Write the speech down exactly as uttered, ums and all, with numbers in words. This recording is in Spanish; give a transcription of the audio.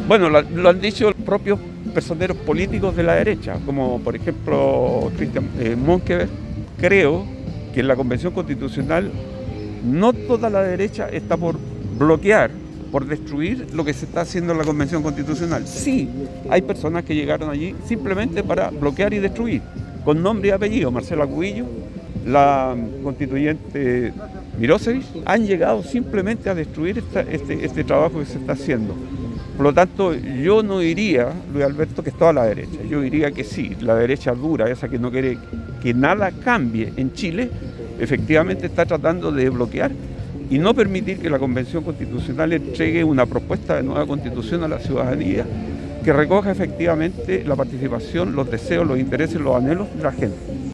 Bueno, lo, lo han dicho los propios personeros políticos de la derecha, como por ejemplo Cristian eh, Monkever. Creo que en la Convención Constitucional no toda la derecha está por bloquear, por destruir lo que se está haciendo en la Convención Constitucional. Sí, hay personas que llegaron allí simplemente para bloquear y destruir, con nombre y apellido. Marcela Cubillo, la constituyente Mirosevic, han llegado simplemente a destruir esta, este, este trabajo que se está haciendo. Por lo tanto, yo no diría, Luis Alberto, que es toda la derecha. Yo diría que sí, la derecha dura, esa que no quiere que nada cambie en Chile, efectivamente está tratando de bloquear y no permitir que la Convención Constitucional entregue una propuesta de nueva constitución a la ciudadanía que recoja efectivamente la participación, los deseos, los intereses, los anhelos de la gente.